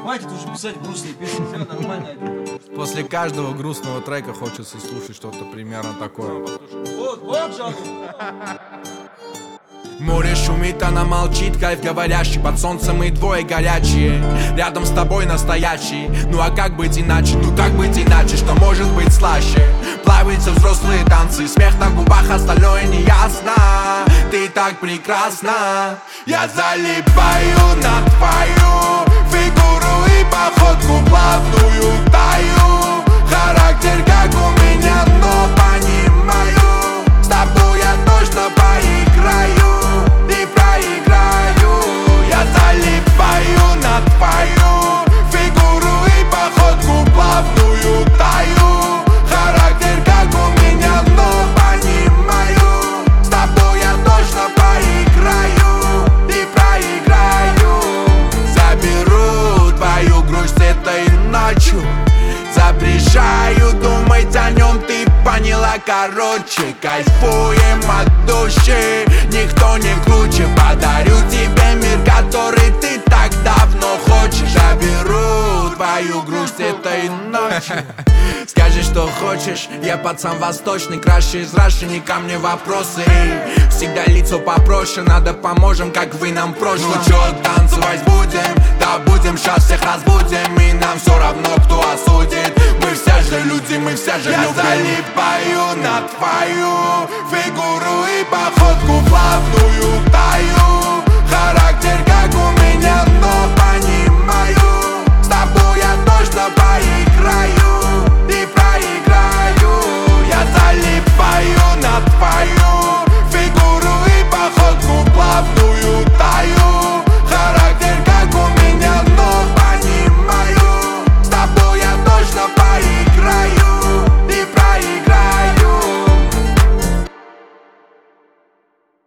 хватит уже писать грустные песни, все нормально. После каждого грустного трека хочется слушать что-то примерно такое. Вот жалко. Море шумит, она молчит, кайф говорящий. Под солнцем мы двое горячие, рядом с тобой настоящий. Ну а как быть иначе, что может быть слаще? Плавятся взрослые танцы, смех на губах, остальное не ясно. Ты так прекрасна. Я залипаю на твою фигуру и походку плавную таю. Характер как у меня, но понимаю, с тобой я точно поиграю и проиграю. Я залипаю на твою фигуру и походку плавную таю. Характер как у меня, но понимаю, с тобой я точно поиграю и проиграю. Заберу твою грусть этой ночью, запрещаю думать о нем, ты поняла, короче. Кайфуем от души, никто не круче. Подарю тебе мир, который ты так давно хочешь. Заберу твою грусть этой ночью. Скажи, что хочешь, я пацан восточный, краше из Раши, не ко мне вопросы. Всегда лицо попроще, надо поможем, как вы нам проще. Ну чё, танцевать будем? Да будем, сейчас всех разбудим, и нам все равно, кто осудит. Мы все же люди, мы все же любим. Я залипаю на твою фигуру и походку